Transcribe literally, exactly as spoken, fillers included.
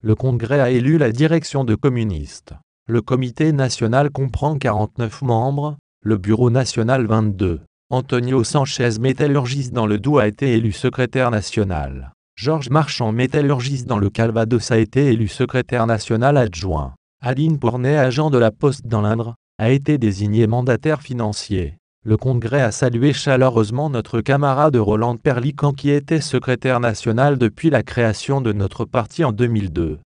Le Congrès a élu la direction de communistes. Le comité national comprend quarante-neuf membres, le bureau national vingt-deux. Antonio Sanchez, métallurgiste dans le Doubs, a été élu secrétaire national. Georges Marchand, métallurgiste dans le Calvados, a été élu secrétaire national adjoint. Aline Pournet, agent de la Poste dans l'Indre, a été désigné mandataire financier. Le Congrès a salué chaleureusement notre camarade Roland Perlican qui était secrétaire national depuis la création de notre parti en deux mille deux.